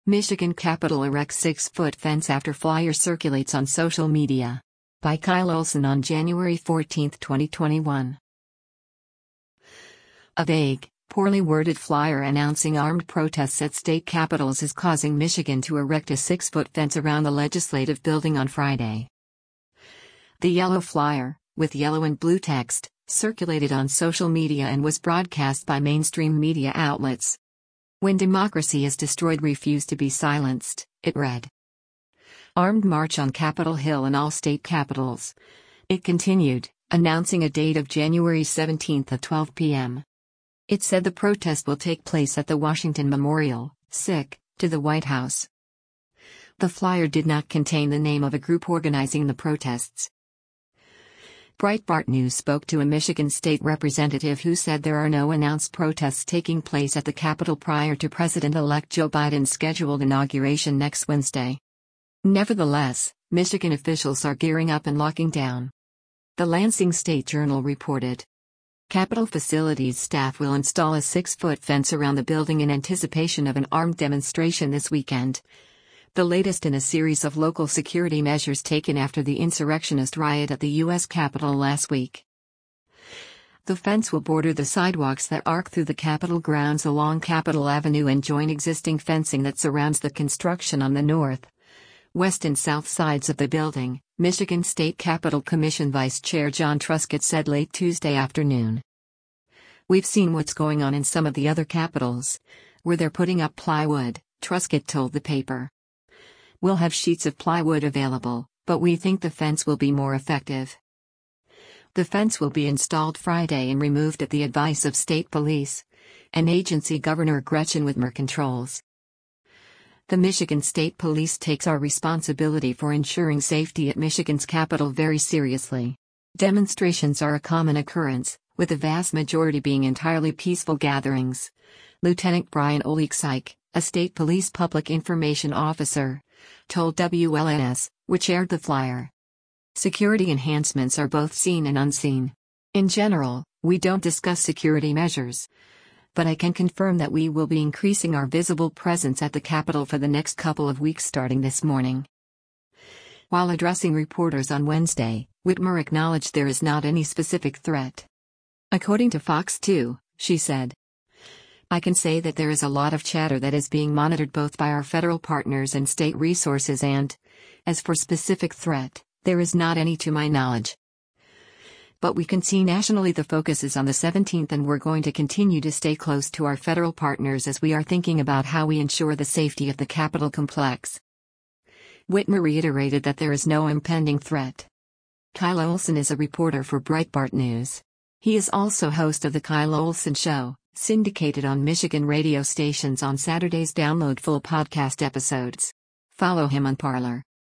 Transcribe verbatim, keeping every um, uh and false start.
Michigan Capitol erects six-foot fence after flyer circulates on social media. By Kyle Olson on January fourteenth, twenty twenty-one. A vague, poorly worded flyer announcing armed protests at state capitals is causing Michigan to erect a six-foot fence around the legislative building on Friday. The yellow flyer, with yellow and blue text, circulated on social media and was broadcast by mainstream media outlets. "When democracy is destroyed, refuse to be silenced," it read. Armed march on Capitol Hill and all state capitals. It continued, announcing a date of January seventeenth at twelve p m It said the protest will take place at the Washington Memorial, S I C, to the White House. The flyer did not contain the name of a group organizing the protests. Breitbart News spoke to a Michigan state representative who said there are no announced protests taking place at the Capitol prior to President-elect Joe Biden's scheduled inauguration next Wednesday. Nevertheless, Michigan officials are gearing up and locking down. The Lansing State Journal reported. Capitol facilities staff will install a six-foot fence around the building in anticipation of an armed demonstration this weekend. The latest in a series of local security measures taken after the insurrectionist riot at the U S Capitol last week. The fence will border the sidewalks that arc through the Capitol grounds along Capitol Avenue and join existing fencing that surrounds the construction on the north, west and south sides of the building, Michigan State Capitol Commission Vice Chair John Truscott said late Tuesday afternoon. "We've seen what's going on in some of the other capitals, where they're putting up plywood," Truscott told the paper. "We'll have sheets of plywood available, but we think the fence will be more effective." The fence will be installed Friday and removed at the advice of state police, an agency Governor Gretchen Whitmer controls. "The Michigan State Police takes our responsibility for ensuring safety at Michigan's Capitol very seriously. Demonstrations are a common occurrence, with the vast majority being entirely peaceful gatherings," Lieutenant Brian Oleksik, a state police public information officer, told W L N S, which aired the flyer. "Security enhancements are both seen and unseen. In general, we don't discuss security measures. But I can confirm that we will be increasing our visible presence at the Capitol for the next couple of weeks starting this morning." While addressing reporters on Wednesday, Whitmer acknowledged there is not any specific threat. According to Fox two, she said, "I can say that there is a lot of chatter that is being monitored both by our federal partners and state resources and, as for specific threat, there is not any to my knowledge. But we can see nationally the focus is on the seventeenth and we're going to continue to stay close to our federal partners as we are thinking about how we ensure the safety of the Capitol complex." Whitmer reiterated that there is no impending threat. Kyle Olson is a reporter for Breitbart News. He is also host of The Kyle Olson Show, syndicated on Michigan radio stations on Saturdays. Download full podcast episodes. Follow him on Parler.